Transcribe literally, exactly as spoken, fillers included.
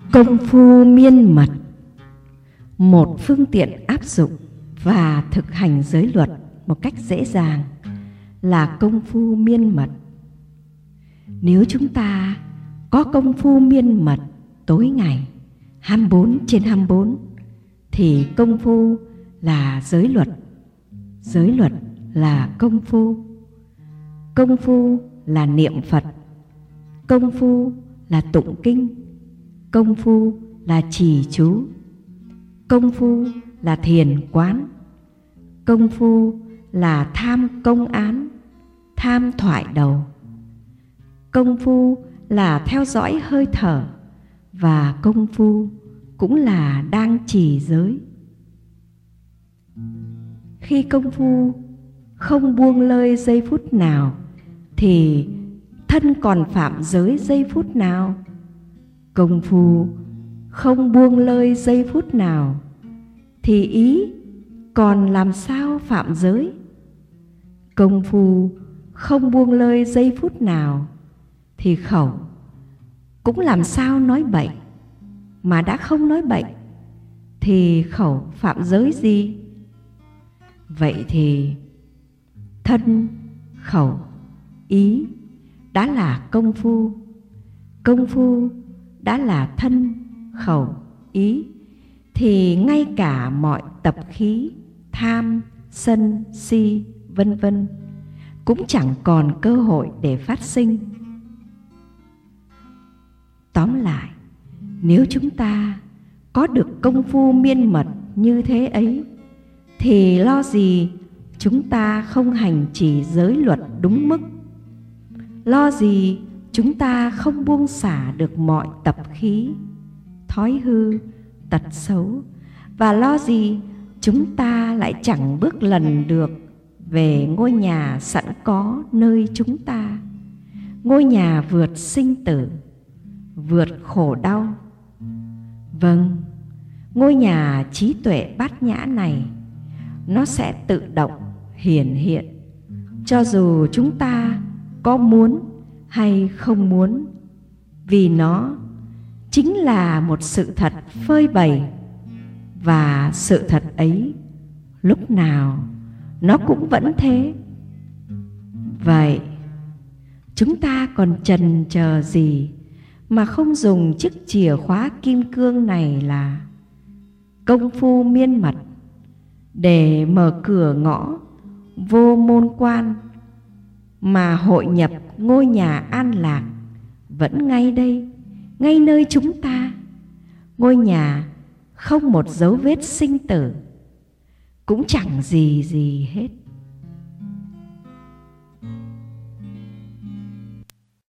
Công phu miên mật, một phương tiện áp dụng và thực hành giới luật một cách dễ dàng là công phu miên mật. Nếu chúng ta có công phu miên mật tối ngày hai mươi bốn trên hai mươi bốn thì công phu là giới luật, giới luật là công phu, công phu là niệm Phật, công phu là tụng kinh, công phu là trì chú, công phu là thiền quán, công phu là tham công án, tham thoại đầu, công phu là theo dõi hơi thở, và công phu cũng là đang trì giới. Khi công phu không buông lơi giây phút nào thì thân còn phạm giới giây phút nào? Công phu không buông lơi giây phút nào thì ý còn làm sao phạm giới? Công phu không buông lơi giây phút nào thì khẩu cũng làm sao nói bệnh, mà đã không nói bệnh thì khẩu phạm giới gì? Vậy thì thân, khẩu, ý đã là công phu, công phu đã là thân, khẩu, ý thì ngay cả mọi tập khí tham, sân, si vân vân cũng chẳng còn cơ hội để phát sinh. Tóm lại, nếu chúng ta có được công phu miên mật như thế ấy thì lo gì chúng ta không hành trì giới luật đúng mức, lo gì chúng ta không buông xả được mọi tập khí, thói hư, tật xấu, và lo gì chúng ta lại chẳng bước lần được về ngôi nhà sẵn có nơi chúng ta, ngôi nhà vượt sinh tử, vượt khổ đau. Vâng, ngôi nhà trí tuệ bát nhã này nó sẽ tự động hiển hiện cho dù chúng ta có muốn hay không muốn, vì nó chính là một sự thật phơi bày, và sự thật ấy lúc nào nó cũng vẫn thế. Vậy chúng ta còn chần chờ gì mà không dùng chiếc chìa khóa kim cương này là công phu miên mật để mở cửa ngõ vô môn quan mà hội nhập ngôi nhà an lạc vẫn ngay đây, ngay nơi chúng ta, ngôi nhà không một dấu vết sinh tử, cũng chẳng gì gì hết.